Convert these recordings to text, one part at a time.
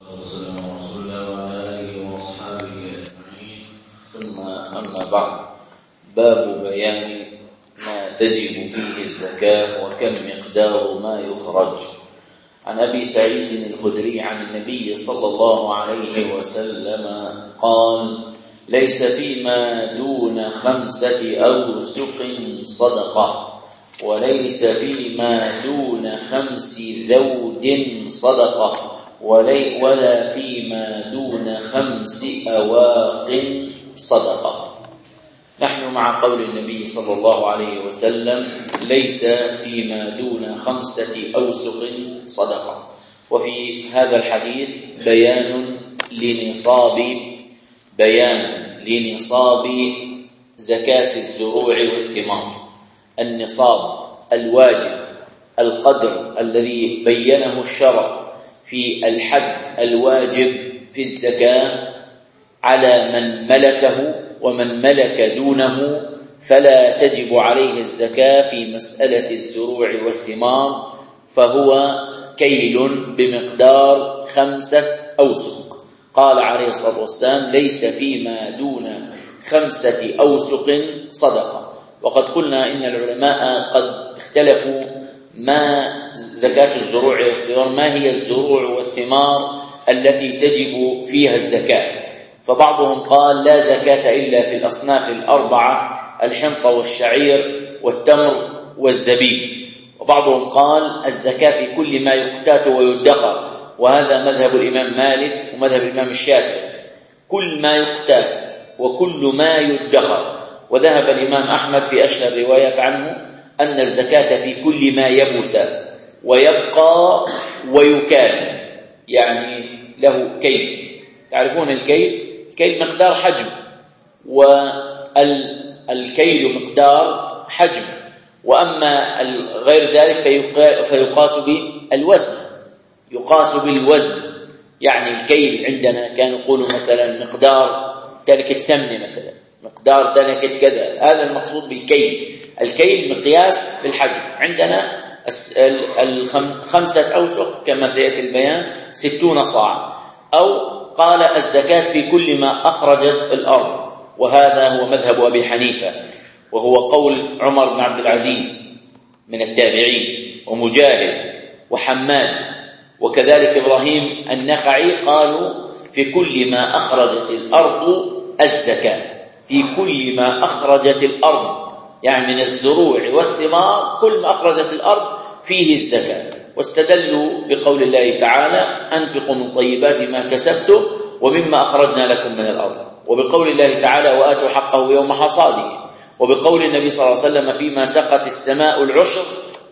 والسلام على رسول الله وعلى آله وأصحابه أجمعين. ثم أما بعد، باب بيان ما تجب فيه الزكاة وكم مقدار ما يخرج. عن أبي سعيد الخدري عن النبي صلى الله عليه وسلم قال: ليس فيما دون 5 أوسق صدقة، وليس فيما دون 5 ذود صدقة، ولا فيما دون 5 أواق صدقة. نحن مع قول النبي صلى الله عليه وسلم: ليس فيما دون 5 أوسق صدقة. وفي هذا الحديث بيان لنصاب زكاة الزروع والثمار، النصاب الواجب، القدر الذي بينه الشرع في الحد الواجب في الزكاة على من ملكه، ومن ملك دونه فلا تجب عليه الزكاة في مسألة الزروع والثمار، فهو كيل بمقدار 5 أوسق. قال عليه الصلاة والسلام: ليس فيما دون 5 أوسق صدقة. وقد قلنا إن العلماء قد اختلفوا ما زكاة الزروع والثمار، ما هي الزروع والثمار التي تجب فيها الزكاة. فبعضهم قال: لا زكاة إلا في الأصناف 4، الحنطة والشعير والتمر والزبيب. وبعضهم قال: الزكاة في كل ما يقتات ويدخر، وهذا مذهب الإمام مالك ومذهب الإمام الشافعي، كل ما يقتات وكل ما يدخر. وذهب الإمام أحمد في أشهر الروايات عنه أن الزكاة في كل ما يبس ويبقى ويكال، يعني له كيل. تعرفون الكيل؟ الكيل مقدار حجم، والكيل مقدار حجم. وأما غير ذلك فيقاس بالوزن، يقاس بالوزن. يعني الكيل عندنا كانوا يقولوا مثلا مقدار تنكة سمنة، مثلا مقدار تنكة كذا، هذا المقصود بالكيل. الكيل مقياس بالحجم. عندنا 5 أوسق كما سيأتي البيان 60 صاع. أو قال: الزكاة في كل ما أخرجت الأرض، وهذا هو مذهب أبي حنيفة، وهو قول عمر بن عبد العزيز من التابعين، ومجاهد وحماد، وكذلك إبراهيم النخعي، قالوا: في كل ما أخرجت الأرض الزكاة، في كل ما أخرجت الأرض، يعني من الزروع والثمار كل ما أخرجت الأرض فيه الزكاة. واستدلوا بقول الله تعالى: أنفقوا من طيبات ما كسبتم ومما أخرجنا لكم من الأرض، وبقول الله تعالى: وآتوا حقه يوم حصاده، وبقول النبي صلى الله عليه وسلم: فيما سقت السماء العشر،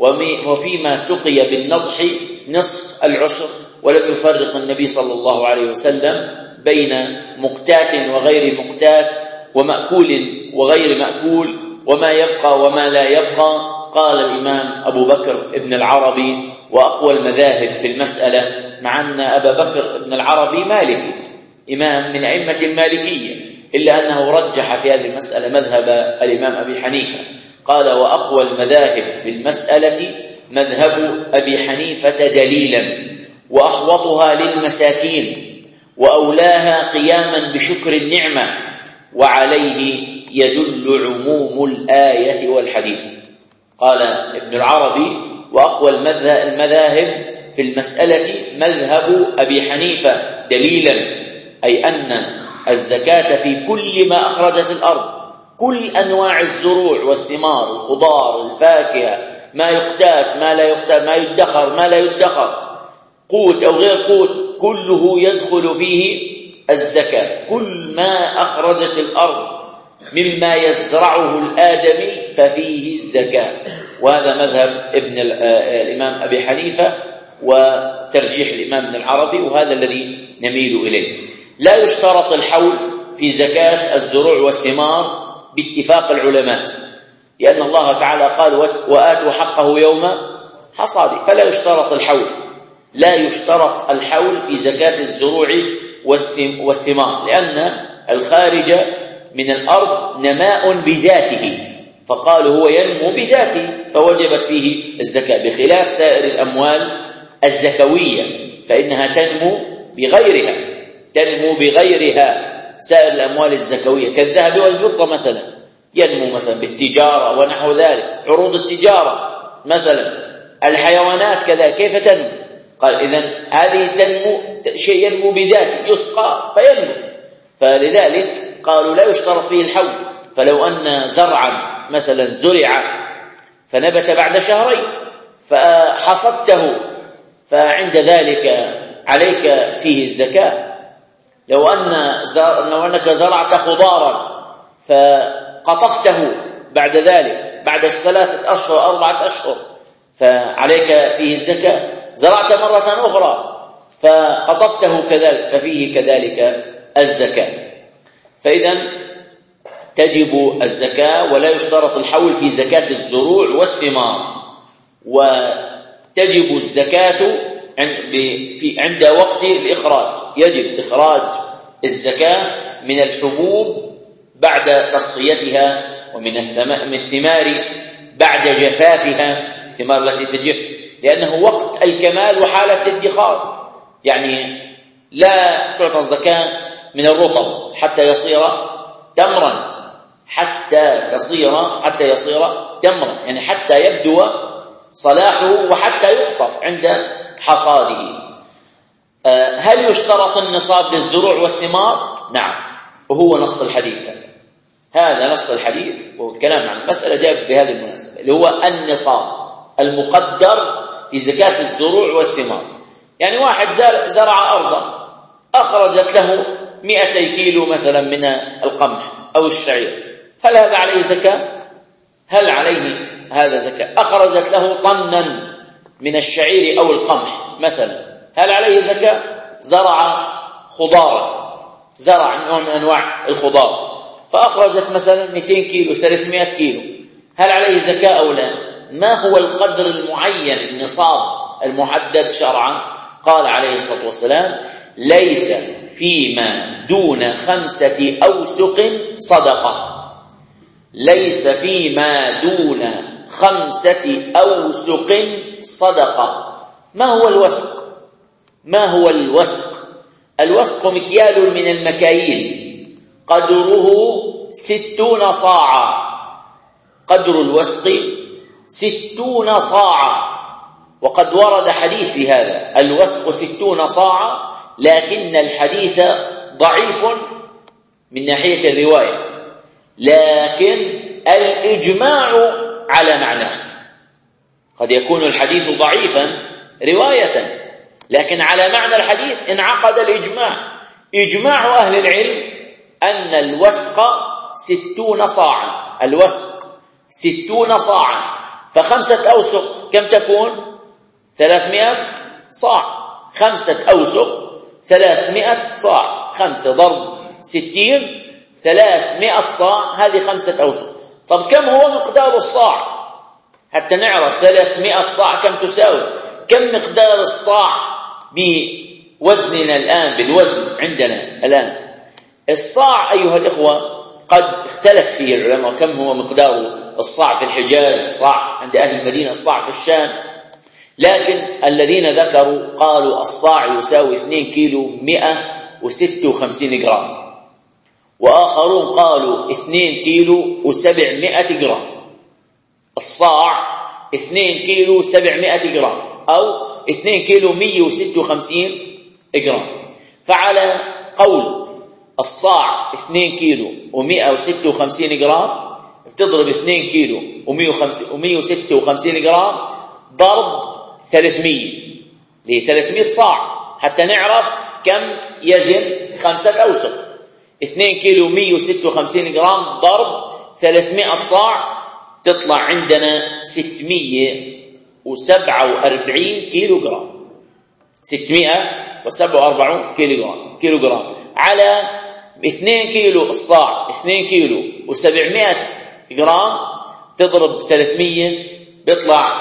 وفيما سقي بالنضح نصف العشر. ولم يفرق النبي صلى الله عليه وسلم بين مقتات وغير مقتات، ومأكول وغير مأكول، وما يبقى وما لا يبقى. قال الإمام أبو بكر ابن العربي: وأقوى المذاهب في المسألة، مع أن أبا بكر ابن العربي مالكي، إمام من أئمة المالكية، إلا أنه رجح في هذه المسألة مذهب الإمام أبي حنيفة. قال: وأقوى المذاهب في المسألة مذهب أبي حنيفة دليلا، وأحوطها للمساكين، وأولاها قياما بشكر النعمة، وعليه يدل عموم الآية والحديث. قال ابن العربي: وأقوى المذاهب في المسألة مذهب أبي حنيفة دليلا، أي أن الزكاة في كل ما أخرجت الأرض، كل أنواع الزروع والثمار، الخضار، الفاكهة، ما يقتات ما لا يقتات، ما يدخر ما لا يدخر، قوت أو غير قوت، كله يدخل فيه الزكاة. كل ما أخرجت الأرض مما يزرعه الآدمي ففيه الزكاة. وهذا مذهب الإمام أبي حنيفة وترجيح الإمام ابن العربي، وهذا الذي نميل إليه. لا يشترط الحول في زكاة الزروع والثمار باتفاق العلماء، لأن الله تعالى قال: وآتوا حقه يوم حصاده، فلا يشترط الحول. لا يشترط الحول في زكاة الزروع والثمار، لأن الخارج من الأرض نماء بذاته، فقالوا هو ينمو بذاته فوجبت فيه الزكاة، بخلاف سائر الأموال الزكوية فإنها تنمو بغيرها سائر الأموال الزكوية كالذهب والفضة مثلا، ينمو مثلا بالتجارة ونحو ذلك، عروض التجارة مثلا، الحيوانات كذا كيف تنمو؟ قال إذن هذه تنمو، شيء ينمو بذاته يسقى فينمو، فلذلك قالوا لا يشترط فيه الحول. فلو أن زرعا مثلا زرع فنبت بعد شهرين فحصدته فعند ذلك عليك فيه الزكاة. لو أنك زرعت خضارا فقطفته بعد ذلك بعد 3 أشهر 4 أشهر فعليك فيه الزكاة. زرعت مرة أخرى فقطفته كذلك ففيه كذلك الزكاة. فإذن تجب الزكاة ولا يشترط الحول في زكاة الزروع والثمار. وتجب الزكاة عند وقت الإخراج، يجب إخراج الزكاة من الحبوب بعد تصفيتها، ومن الثمار بعد جفافها، الثمار التي تجف، لأنه وقت الكمال وحالة الادخار. يعني لا تعطى الزكاة من الرطب حتى يصير تمرا، حتى يصير تمرا، يعني حتى يبدو صلاحه وحتى يقطف عند حصاده. هل يشترط النصاب للزروع والثمار؟ نعم، وهو نص الحديث. هذا نص الحديث، والكلام عن المسألة جاء بهذه المناسبة، اللي هو النصاب المقدر في زكاة الزروع والثمار. يعني واحد زرع أرضا أخرجت له 200 كيلو مثلا من القمح أو الشعير، هل هذا عليه زكاة؟ هل عليه هذا زكاة؟ أخرجت له طنا من الشعير أو القمح مثلا، هل عليه زكاة؟ زرع خضارا، زرع نوع من أنواع الخضار فأخرجت مثلا 200 كيلو 300 كيلو، هل عليه زكاة أو لا؟ ما هو القدر المعين النصاب المحدد شرعا؟ قال عليه الصلاة والسلام: ليس فيما دون 5 أوسق صدقة. ليس فيما دون 5 أوسق صدقة. ما هو الوسق؟ ما هو الوسق؟ الوسق مكيال من المكاييل قدره 60 صاعا. قدر الوسق 60 صاعا، وقد ورد حديث في هذا الوسق 60 صاعا، لكن الحديث ضعيف من ناحية الرواية، لكن الإجماع على معناه. قد يكون الحديث ضعيفا رواية، لكن على معنى الحديث انعقد الإجماع. إجماع أهل العلم أن الوسق 60 صاعا. الوسق 60 صاعا، ف5 أوسق كم تكون؟ 300 صاع. 5 أوسق 300 صاع، 5 ضرب 60 300 صاع، هذه 5 أوسق. طب كم هو مقدار الصاع حتى نعرف 300 صاع كم تساوي؟ كم مقدار الصاع بوزننا الآن، بالوزن عندنا الآن؟ الصاع أيها الإخوة قد اختلف فيه العلماء كم هو مقدار الصاع في الحجاز، الصاع عند أهل المدينة، الصاع في الشام، لكن الذين ذكروا قالوا الصاع يساوي 2 كيلو 156 جرام، وآخرون قالوا 2 كيلو و700 جرام. الصاع 2 كيلو 700 جرام أو 2 كيلو 156 جرام. فعلى قول الصاع 2 كيلو و156 جرام تضرب 2 كيلو و156 جرام ضرب 300 ل 300 صاع حتى نعرف كم يزن 5 أوسق. 2 كيلو 156 جرام ضرب 300 صاع تطلع عندنا 647 كيلو جرام. 647 كيلو جرام على 2 كيلو الصاع. 2 كيلو و700 جرام تضرب 300 بيطلع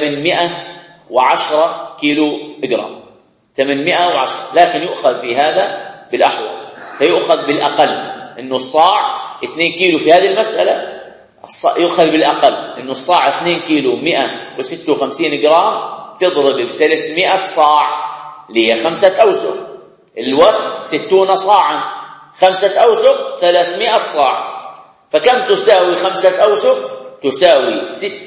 810 كيلو جرام. 810، لكن يؤخذ في هذا بالأحوط، فيؤخذ بالأقل. إنه الصاع 2 كيلو في هذه المسألة يؤخذ بالأقل، إنه الصاع 2 كيلو 156 جرام تضرب ب300 صاع اللي هي 5 أوسق. الوسط 60 صاعا، 5 أوسق 300 صاع، فكم تساوي 5 أوسق؟ تساوي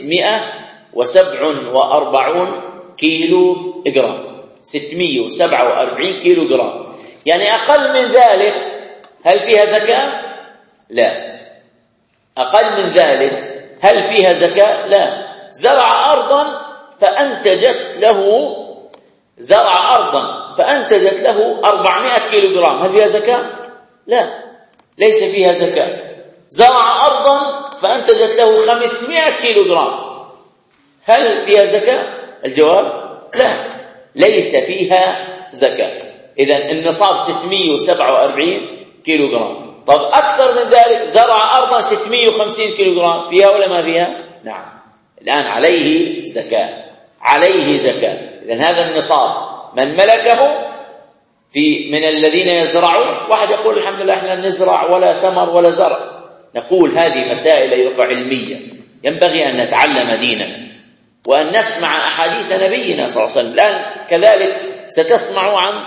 647 كيلو جرام، 647 كيلو جرام. يعني أقل من ذلك هل فيها زكاة؟ لا. أقل من ذلك هل فيها زكاة؟ لا. زرع أرضا فأنتجت له 400 كيلو جرام، هل فيها زكاة؟ لا، ليس فيها زكاة. زرع أرضا فأنتجت له 500 كيلو جرام، هل فيها زكاة؟ الجواب لا، ليس فيها زكاة. إذن النصاب 647 كيلو جرام. طب أكثر من ذلك، زرع أرضا 650 كيلو جرام، فيها ولا ما فيها؟ نعم، الآن عليه زكاة، عليه زكاة. إذن هذا النصاب من ملكه من الذين يزرعون. واحد يقول الحمد لله احنا نزرع ولا ثمر ولا زرع، نقول هذه مسائل علمية ينبغي أن نتعلم ديننا وأن نسمع أحاديث نبينا صلى الله عليه وسلم. الآن كذلك ستسمعوا عن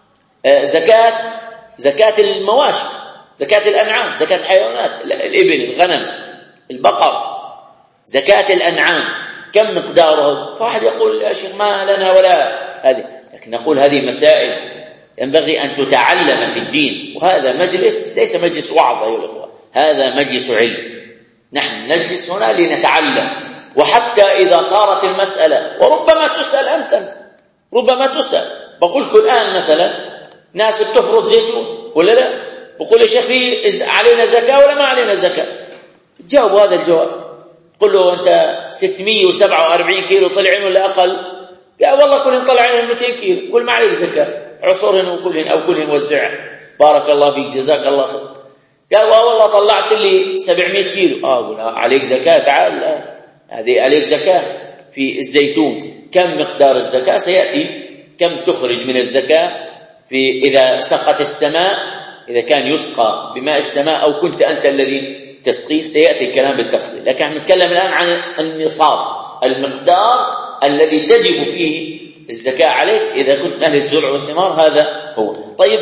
زكاة المواشي، زكاة الأنعام، زكاة الحيوانات، الإبل، الغنم، البقر، زكاة الأنعام كم مقداره؟ فواحد يقول يا شيخ ما لنا ولا هذه، لكن نقول هذه مسائل ينبغي أن تتعلم في الدين. وهذا مجلس ليس مجلس وعظ أيها الأخوة، هذا مجلس علم. نحن نجلس هنا لنتعلم، وحتى إذا صارت المسألة وربما تسأل أنت، ربما تسأل. بقولك الآن مثلا ناس بتفرض زيتون ولا لا، بقول يا شيخ في علينا زكاة ولا ما علينا زكاة؟ تجاوب هذا الجواب، قل له أنت 647 كيلو طلعين ولا أقل؟ قال والله كلهم طلعين 200 كيلو. قل ما عليك زكاة، عصرهن وكلهن أو كلهن وزعها، بارك الله فيك جزاك الله خير. قال والله طلعت لي 700 كيلو. قل عليك زكاة، تعال هذه عليك زكاة في الزيتون. كم مقدار الزكاة؟ سيأتي كم تخرج من الزكاة في إذا سقت السماء، إذا كان يسقى بماء السماء أو كنت أنت الذي تسقيه، سيأتي الكلام بالتفصيل. لكن نحن نتكلم الآن عن النصاب، المقدار الذي تجب فيه الزكاة عليك إذا كنت أهل الزرع والثمار، هذا هو. طيب،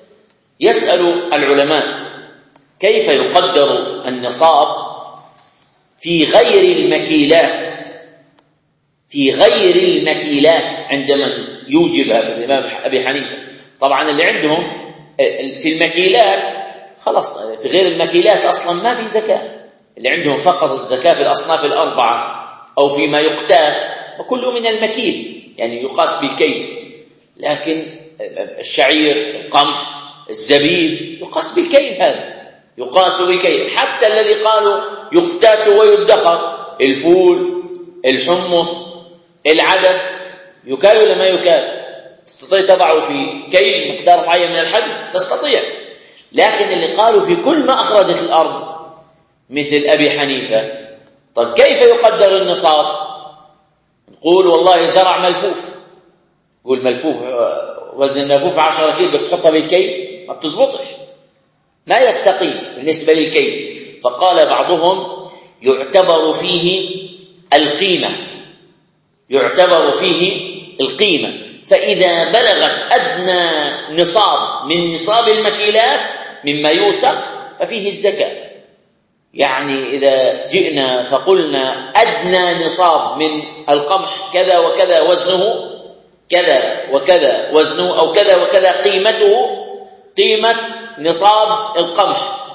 يسأل العلماء كيف يقدر النصاب في غير المكيلات، في غير المكيلات عند من يوجبها الإمام أبي حنيفة. طبعا اللي عندهم في المكيلات خلاص، في غير المكيلات أصلا ما في زكاة، اللي عندهم فقط الزكاة في الأصناف الأربعة أو فيما يقتات، وكله من المكيل يعني يقاس بالكيل. لكن الشعير، القمح، الزبيب يقاس بالكيل، هذا يقاس بالكيل. حتى الذي قالوا يقتات ويدخر، الفول، الحمص، العدس، يكال ولا ما يكال؟ تستطيع تضعه في كيل مقدار معين من الحجم؟ تستطيع. لكن اللي قالوا في كل ما أخرجت الأرض مثل أبي حنيفة، طيب كيف يقدر النصاب؟ نقول والله زرع ملفوف، يقول ملفوف وزن ملفوف 10 كيلو بتحطها بالكيل، ما بتزبطش، ما يستقيم بالنسبة للكيل. فقال بعضهم يعتبر فيه القيمة، يعتبر فيه القيمة. فإذا بلغت أدنى نصاب من نصاب المكيلات مما يوسق ففيه الزكاة. يعني إذا جئنا فقلنا أدنى نصاب من القمح كذا وكذا وزنه، كذا وكذا وزنه، أو كذا وكذا قيمته، قيمة نصاب القمح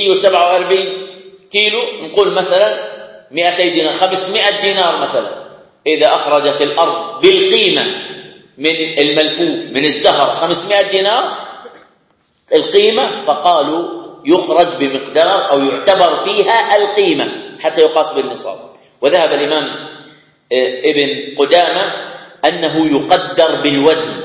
647 كيلو، نقول مثلا 200 دينار، 500 دينار مثلا. إذا أخرجت الأرض بالقيمة من الملفوف من الزهر 500 دينار القيمة، فقالوا يخرج بمقدار أو يعتبر فيها القيمة حتى يقاس بالنصاب. وذهب الإمام ابن قدامة أنه يقدر بالوزن،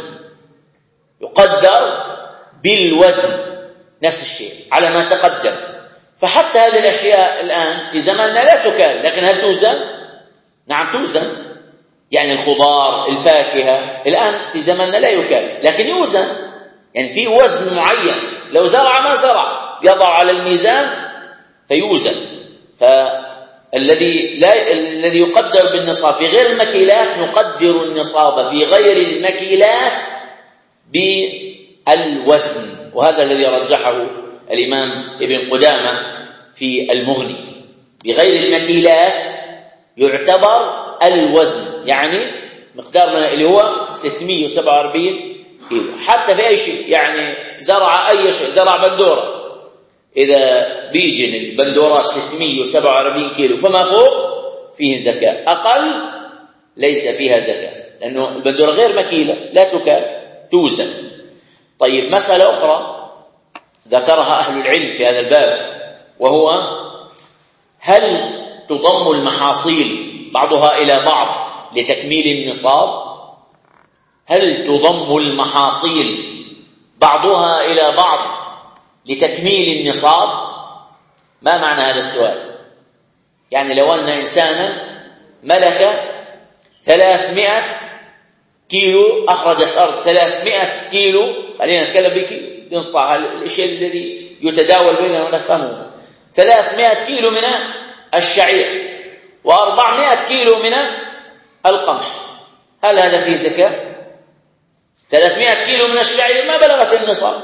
يقدر بالوزن نفس الشيء على ما تقدم. فحتى هذه الأشياء الآن في زماننا لا تكال، لكن هل توزن؟ نعم توزن. يعني الخضار، الفاكهة الآن في زماننا لا يكال، لكن يوزن، يعني في وزن معين. لو زرع ما زرع يضع على الميزان فيوزن. فالذي يقدر بالنصاب في غير المكيلات، نقدر النصاب في غير المكيلات الوزن، وهذا الذي رجحه الإمام ابن قدامة في المغني. بغير المكيلات يعتبر الوزن، يعني مقدار من اللي هو 647 كيلو. حتى في أي شيء، يعني زرع أي شيء، زرع بندورة، إذا بيجن البندورات 647 كيلو فما فوق فيه زكاة، أقل ليس فيها زكاة، لأنه البندورة غير مكيلة لا تكال، توزن. طيب، مسألة أخرى ذكرها أهل العلم في هذا الباب، وهو هل تضم المحاصيل بعضها إلى بعض لتكميل النصاب؟ هل تضم المحاصيل بعضها إلى بعض لتكميل النصاب؟ ما معنى هذا السؤال؟ يعني لو أن إنسانا ملك 300 كيلو، أخرجت أرض 300 كيلو، خلينا نتكلم بالكيلو ينصع الشيء الذي يتداول بيننا ونفهمه، 300 كيلو من الشعير و400 كيلو من القمح، هل هذا فيه زكاة؟ 300 كيلو من الشعير ما بلغت النصاب،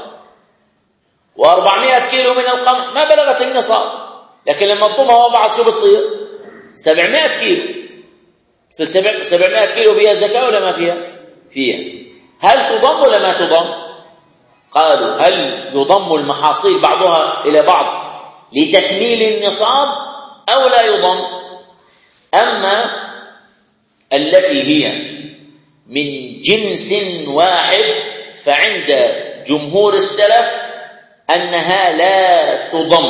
و400 كيلو من القمح ما بلغت النصاب، لكن لما تضمها بعض شو بتصير؟ 700 كيلو. 700 كيلو فيها زكاة ولا ما فيها؟ فيها. هل تضم ولا ما تضم؟ قالوا هل يضم المحاصيل بعضها إلى بعض لتكميل النصاب أو لا يضم؟ أما التي هي من جنس واحد فعند جمهور السلف أنها لا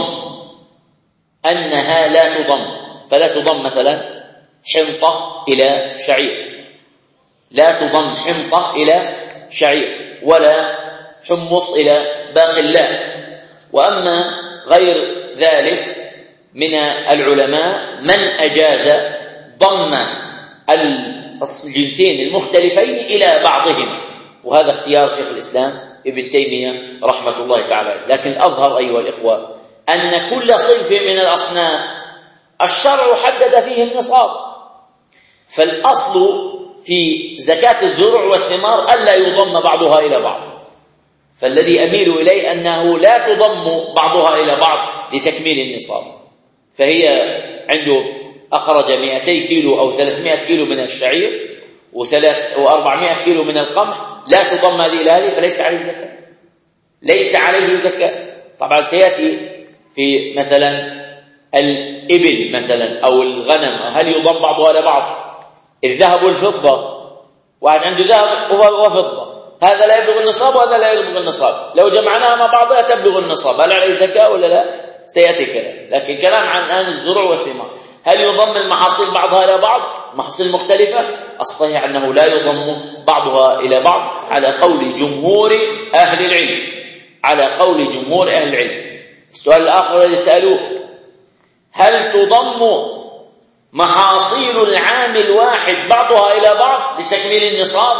تضم، فلا تضم مثلا حنطة إلى شعير، لا تضم حنطة إلى شعير، ولا حمص إلى باقلاء. وأما غير ذلك من العلماء من أجاز ضم الجنسين المختلفين إلى بعضهما، وهذا اختيار شيخ الإسلام ابن تيمية رحمة الله تعالى. لكن الأظهر أيها الإخوة أن كل صنف من الأصناف الشرع حدد فيه النصاب، فالأصل في زكاة الزروع والثمار ألا يضم بعضها إلى بعض، فالذي أميل إليه أنه لا تضم بعضها إلى بعض لتكميل النصاب، فهي عنده أخرج 200 كيلو أو 300 كيلو من الشعير و400 كيلو من القمح، لا تضم هذه إلى هذه، فليس عليه زكاة، ليس عليه زكاة. طبعا سيأتي في مثلا الإبل مثلا أو الغنم، هل يضم بعضها إلى بعض؟ الذهب والفضة، واحد عنده ذهب وفضة، هذا لا يبلغ النصاب وهذا لا يبلغ النصاب، لو جمعناها مع بعضها تبلغ النصاب، هل عليه زكاة ولا لا؟ سيأتي كلام. لكن كلام عن الآن الزروع والثمار، هل يضم المحاصيل بعضها إلى بعض، محاصيل مختلفة؟ الصحيح أنه لا يضم بعضها إلى بعض على قول جمهور أهل العلم، على قول جمهور أهل العلم. السؤال الآخر الذي سألوه: هل تضم محاصيل العام الواحد بعضها إلى بعض لتكميل النصاب؟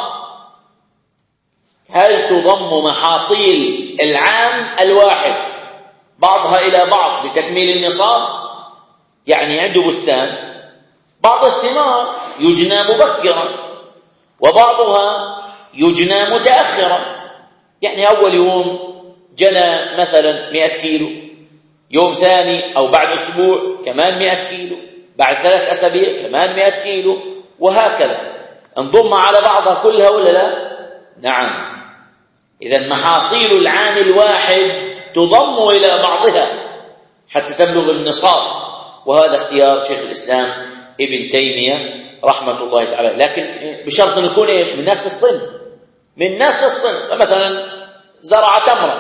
هل تضم محاصيل العام الواحد بعضها إلى بعض لتكميل النصاب؟ يعني عنده بستان، بعض الثمار يجنى مبكرا وبعضها يجنى متأخرا، يعني أول يوم جنى مثلا 100 كيلو، يوم ثاني أو بعد أسبوع كمان 100 كيلو، بعد 3 أسابيع كمان 100 كيلو، وهكذا انضم على بعضها كلها ولا لا؟ نعم. إذن محاصيل العام الواحد تضم إلى بعضها حتى تبلغ النصاب، وهذا اختيار شيخ الإسلام ابن تيمية رحمة الله تعالى، لكن بشرط أن يكون إيش؟ من نفس الصنف، من نفس الصنف. فمثلا زرع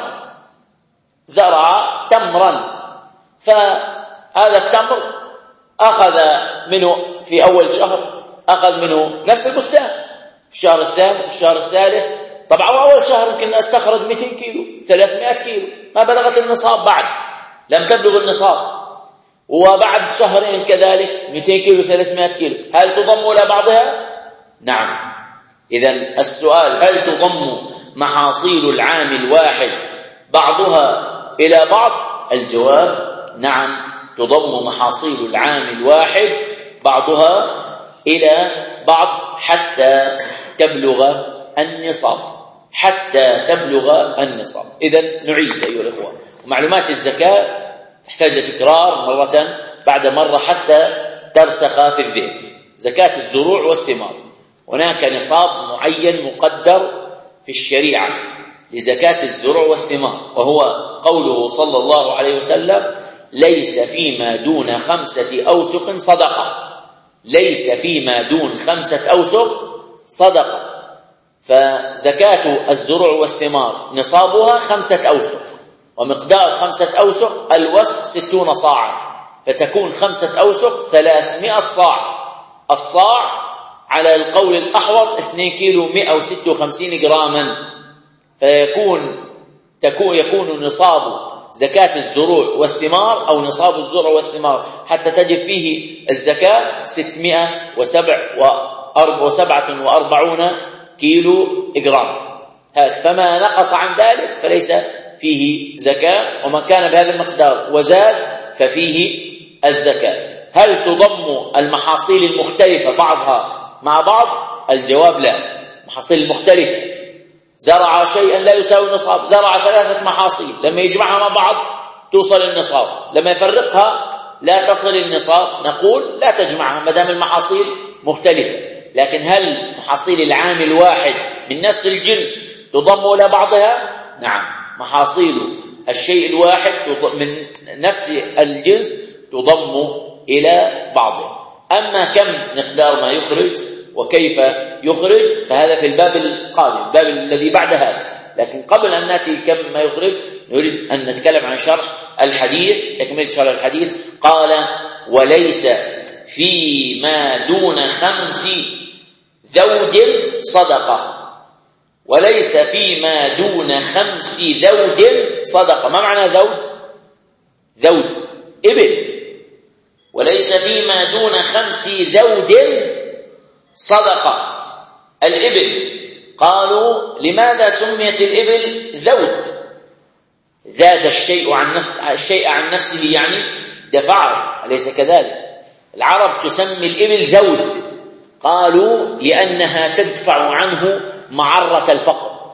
تمرا، فهذا التمر أخذ منه في أول شهر، أخذ منه نفس البستان، الشهر الثاني الشهر الثالث، طبعا أول شهر يمكن استخرج 200 كيلو 300 كيلو، ما بلغت النصاب بعد، لم تبلغ النصاب، وبعد شهرين كذلك 200 كيلو 300 كيلو، هل تضم إلى بعضها؟ نعم. إذن السؤال: هل تضم محاصيل العام الواحد بعضها إلى بعض؟ الجواب: نعم، تضم محاصيل العام الواحد بعضها إلى بعض حتى تبلغ النصاب. حتى تبلغ النصاب. إذن نعيد أيها الأخوة، ومعلومات الزكاة تحتاج تكرار مرة بعد مرة حتى ترسخ في الذهن. زكاة الزروع والثمار، هناك نصاب معين مقدر في الشريعة لزكاة الزروع والثمار، وهو قوله صلى الله عليه وسلم: ليس فيما دون 5 أوسق صدقة. ليس فيما دون 5 أوسق صدقة. فزكاة الزروع والثمار نصابها 5 أوسق، ومقدار 5 أوسق الوسق 60 صاعا، فتكون 5 أوسق 300 صاع. الصاع على القول الأحوط 2 كيلو 156 جراما. يكون نصاب زكاة الزروع والثمار أو نصاب الزروع والثمار حتى تجب فيه الزكاة 647 كيلو جرام. فما نقص عن ذلك فليس فيه زكاة، وما كان بهذا المقدار وزاد ففيه الزكاة. هل تضم المحاصيل المختلفة بعضها مع بعض؟ الجواب لا. محاصيل المختلفة، زرع شيئا لا يساوي النصاب، زرع 3 محاصيل، لما يجمعها مع بعض توصل النصاب، لما يفرقها لا تصل النصاب، نقول لا تجمعها ما دام المحاصيل مختلفة. لكن هل محاصيل العام الواحد من نفس الجنس تضم إلى بعضها؟ نعم، محاصيل الشيء الواحد من نفس الجنس تضم إلى بعضه. أما كم مقدار ما يخرج وكيف يخرج فهذا في الباب القادم، الباب الذي بعد هذا. لكن قبل أن نأتي كم ما يخرج نريد أن نتكلم عن شرح الحديث، تكمل شرح الحديث. قال: وليس فيما دون 5 ذود صدقة. وليس فيما دون 5 ذود صدقة. ما معنى ذود؟ ذود إبل. وليس فيما دون 5 ذود صدقة. الإبل، قالوا: لماذا سميت الإبل ذود؟ زاد الشيء عن نفسه، يعني دفعه، أليس كذلك؟ العرب تسمي الإبل ذود، قالوا لأنها تدفع عنه معرة الفقر،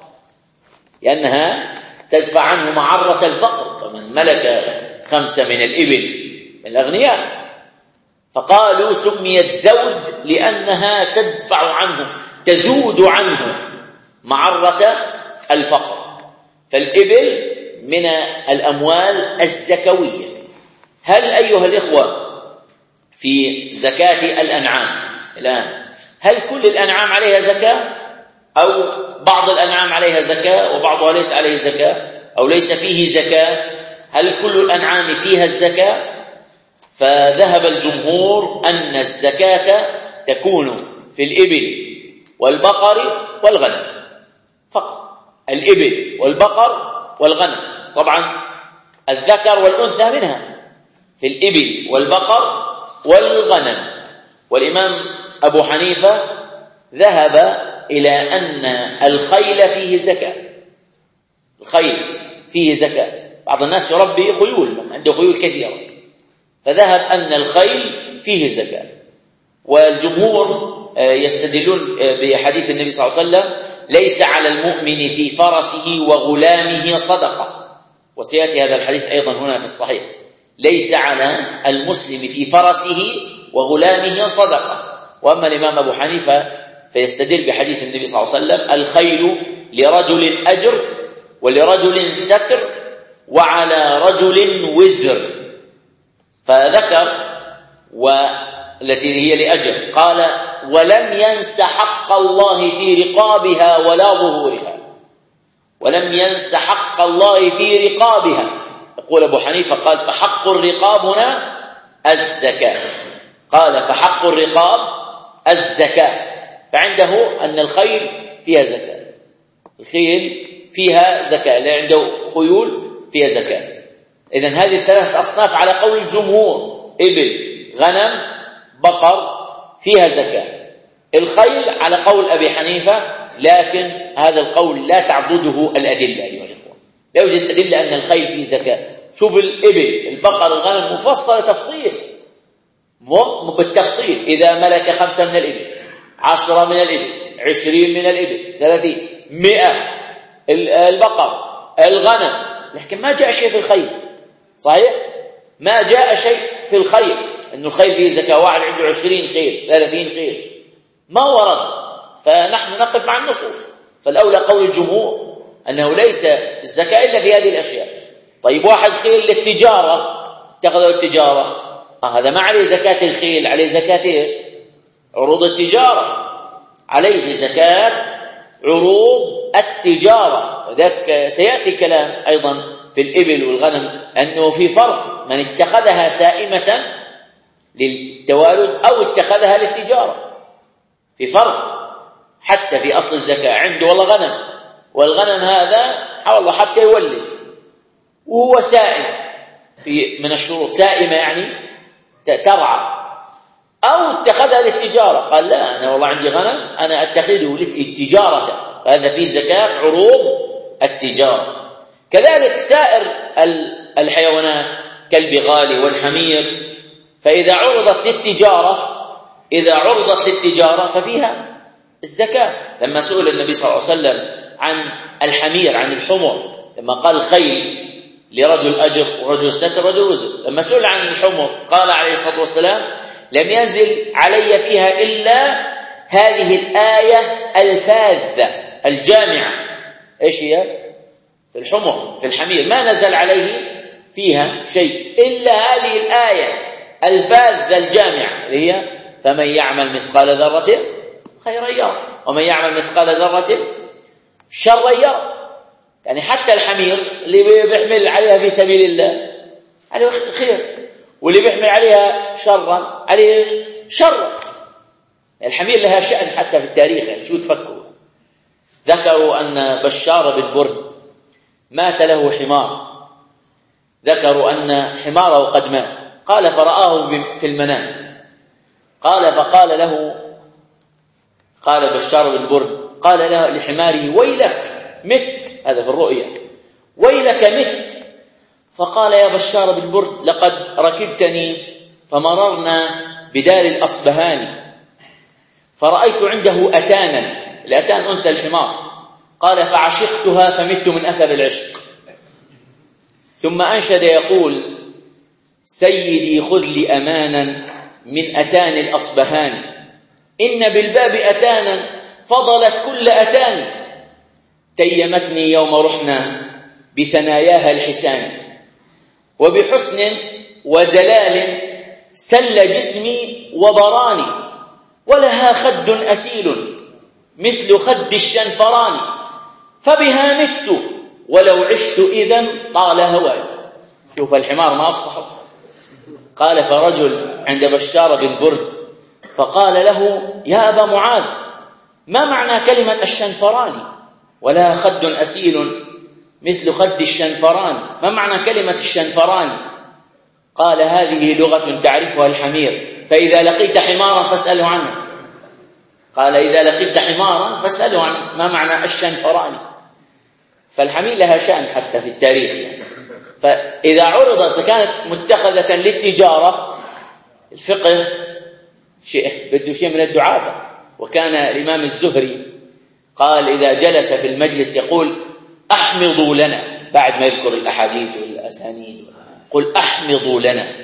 لأنها تدفع عنه معرة الفقر. فمن ملك 5 من الإبل من الأغنياء. فقالوا سميت ذود لأنها تدفع عنه، تذود عنه معرة الفقر. فالإبل من الأموال الزكوية. هل أيها الإخوة في زكاة الأنعام الآن، هل كل الأنعام عليها زكاة أو بعض الأنعام عليها زكاة وبعضها ليس عليه زكاة أو ليس فيه زكاة؟ هل كل الأنعام فيها الزكاة؟ فذهب الجمهور أن الزكاة تكون في الإبل والبقر والغنم فقط. الإبل والبقر والغنم، طبعا الذكر والأنثى منها، في الإبل والبقر والغنم. والإمام أبو حنيفة ذهب إلى أن الخيل فيه زكاة. الخيل فيه زكاة. بعض الناس يربي خيول، عنده خيول كثيرة، فذهب أن الخيل فيه زكاة. والجمهور يستدلون بحديث النبي صلى الله عليه وسلم: ليس على المؤمن في فرسه وغلامه صدقة. وسيأتي هذا الحديث أيضا هنا في الصحيح. ليس على المسلم في فرسه وغلامه صدقة. وأما الإمام أبو حنيفة فيستدل بحديث النبي صلى الله عليه وسلم: الخيل لرجل أجر ولرجل ستر وعلى رجل وزر. فذكر والتي هي لأجر، قال: ولم ينس حق الله في رقابها ولا ظهورها. ولم ينس حق الله في رقابها. يقول أبو حنيفة قال: فحق الرقاب هنا الزكاة. قال: فحق الرقاب الزكاة. فعنده أن الخيل فيها زكاة، الخيل فيها زكاة، اللي عنده خيول فيها زكاة. إذن هذه 3 أصناف على قول الجمهور: إبل، غنم، بقر، فيها زكاة. الخيل على قول أبي حنيفة، لكن هذا القول لا تعضده الأدلة أيها الإخوة. لا يوجد أدلة أن الخيل فيه زكاة. شوف الإبل، البقر، الغنم مفصل تفصيل بالتفصيل. إذا ملك 5 من الإبل، 10 من الإبل، 20 من الإبل، 30، 100، البقر، الغنم، لكن ما جاء شيء في الخيل. صحيح؟ ما جاء شيء في الخيل، إنه الخيل فيه زكاة، واحد عنده 20 خيل 30 خيل، ما ورد. فنحن نقف مع النصوص. فالأولى قول الجمهور أنه ليس الزكاة إلا في هذه الأشياء. طيب واحد خيل للتجارة، اتخذوا التجارة، هذا ما عليه زكاة الخيل، عليه زكاة إيش؟ عروض التجارة، عليه زكاة عروض التجارة. وذلك سيأتي كلام أيضا في الإبل والغنم أنه في فرق، من اتخذها سائمة للتوالد أو اتخذها للتجارة، في فرق. حتى في أصل الزكاة عنده والله غنم، والغنم هذا والله حتى يولد وهو سائم، في من الشروط سائمة يعني ترعى، أو اتخذها للتجارة، قال لا أنا والله عندي غنم أنا أتخذه للتجارة، فهذا فيه زكاة عروض التجارة. كذلك سائر الحيوانات كالبغال والحمير، فإذا عرضت للتجارة ففيها الزكاة. لما سئل النبي صلى الله عليه وسلم عن الحمير، عن الحمر، لما قال الخيل لرجل أجر ورجل ستر ورجل وزر، لما سئل عن الحمر قال عليه الصلاة والسلام لم ينزل علي فيها إلا هذه الآية الفاذة الجامعة. إيش هي؟ في الحمر، في الحمير ما نزل عليه فيها شيء إلا هذه الآية الفاذة الجامعة، اللي هي فمن يعمل مثقال ذرة خيرا يرى ومن يعمل مثقال ذرة شرا يرى. يعني حتى الحمير اللي بيحمل عليها في سبيل الله عليه خير، واللي بيحمل عليها شرا عليه شر. الحمير لها شأن حتى في التاريخ. يعني شو تفكروا؟ ذكروا أن بشار بن برد مات له حمار، ذكروا أن حماره قد مات، قال فرآه في المنام، فقال له، قال بشار بن برد قال له لحماره ويلك مت، هذا في الرؤيا، ويلك مت. فقال يا بشار بن برد لقد ركبتني فمررنا بدار الأصبهاني فرأيت عنده أتانا، الأتان أنثى الحمار، قال فعشقتها فمت من أثر العشق. ثم أنشد يقول سيدي خذ لي أمانا من أتان الأصبهاني، إن بالباب أتانا فضلت كل أتاني، تيمتني يوم رحنا بثناياها الحسان، وبحسن ودلال سل جسمي وضراني، ولها خد أسيل مثل خد الشنفران، فبها مت ولو عشت إذن طال هواي. شوف الحمار ما أفصحه. قال فرجل عند بشار بن برد فقال له يا أبا معاذ ما معنى كلمة الشنفران ولا خد أسيل مثل خد الشنفران؟ ما معنى كلمة الشنفران؟ قال هذه لغة تعرفها الحمير، فإذا لقيت حمارا فاسأله عنه. قال إذا لقيت حمارا فاسأله عن ما معنى الشنفران. فالحمير لها شأن حتى في التاريخ يعني. فإذا عرضت فكانت متخذة للتجارة، الفقه بده شيء من الدعابة. وكان الإمام الزهري قال إذا جلس في المجلس يقول أحمضوا لنا، بعد ما يذكر الأحاديث والأسانيد قل أحمضوا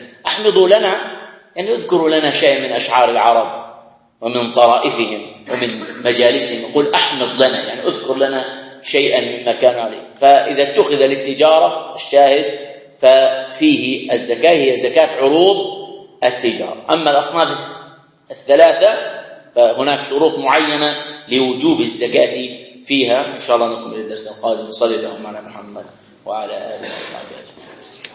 لنا يعني يذكروا لنا شيء من أشعار العرب ومن طرائفهم ومن مجالسهم، يقول أحمض لنا يعني أذكر لنا شيئا مما كانوا عليه. فإذا اتخذ للتجارة الشاهد ففيه الزكاة، هي زكاة عروض التجارة. أما الأصناف الثلاثة فهناك شروط معينة لوجوب الزكاة فيها. إن شاء الله نكمل الدرس القادم. صلى الله على محمد وعلى آله وصحبه أجمعين.